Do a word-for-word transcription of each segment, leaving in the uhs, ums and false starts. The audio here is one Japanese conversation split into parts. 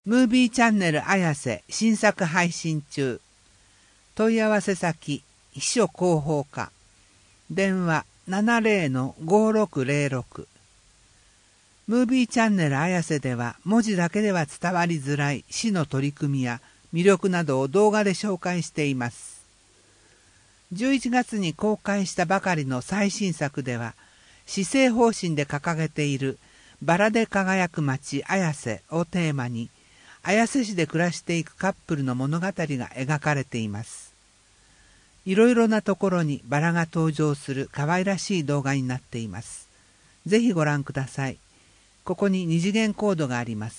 ムービーチャンネル綾瀬新作配信中。問い合わせ先秘書広報課。電話 ななゼロ ごろくゼロろく。ムービーチャンネル綾瀬では文字だけでは伝わりづらい市の取り組みや魅力などを動画で紹介しています。じゅういちがつに公開したばかりの最新作では、施政方針で掲げているバラで輝く街綾瀬をテーマに、綾瀬市で暮らしていくカップルの物語が描かれています。いろいろなところにバラが登場する可愛らしい動画になっています。ぜひご覧ください。ここに二次元コードがあります。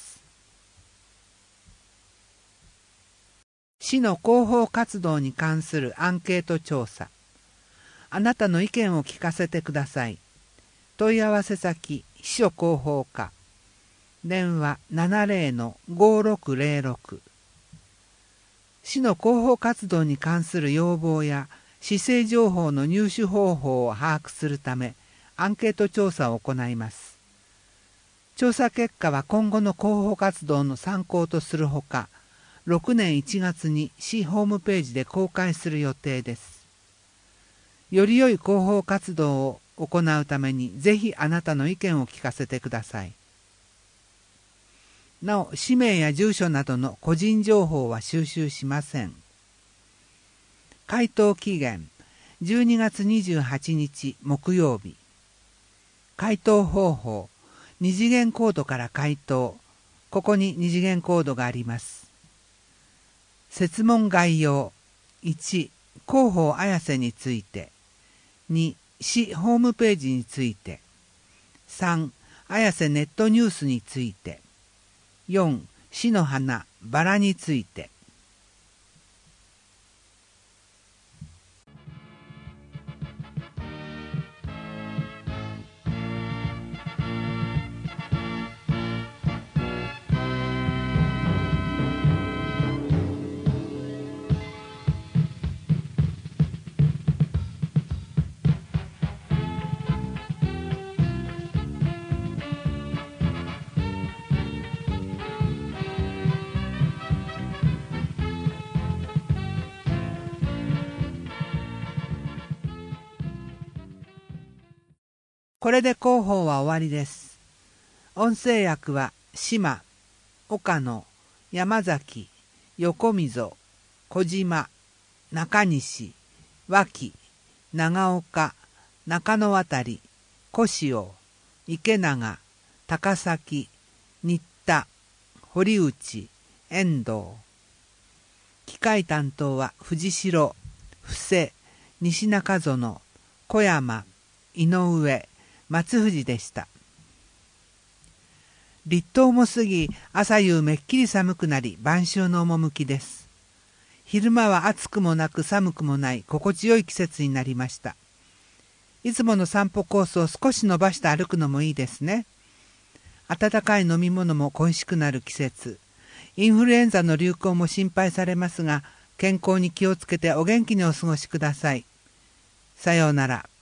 市の広報活動に関するアンケート調査。あなたの意見を聞かせてください。問い合わせ先、秘書広報課。電話 ななゼロ ごろくゼロろく。市の広報活動に関する要望や市政情報の入手方法を把握するため、アンケート調査を行います。調査結果は今後の広報活動の参考とするほか、ろくねんいちがつに市ホームページで公開する予定です。より良い広報活動を行うために、ぜひあなたの意見を聞かせてください。なお、氏名や住所などの個人情報は収集しません。回答期限、じゅうにがつにじゅうはちにち木曜日。回答方法、二次元コードから回答。ここに二次元コードがあります。設問概要。いち、広報綾瀬について。に、市ホームページについて。さん、綾瀬ネットニュースについて。よん、市の花、バラについて。これで広報は終わりです。音声訳は島、岡野、山崎、横溝、小島、中西、脇、長岡、中野渡、小塩、池永、高崎、新田、堀内、遠藤。機械担当は藤代、布施、西中園、小山、井上、松藤でした。立冬も過ぎ、朝夕めっきり寒くなり、晩秋の趣です。昼間は暑くもなく寒くもない心地よい季節になりました。いつもの散歩コースを少し伸ばして歩くのもいいですね。温かい飲み物も恋しくなる季節。インフルエンザの流行も心配されますが、健康に気をつけてお元気にお過ごしください。さようなら。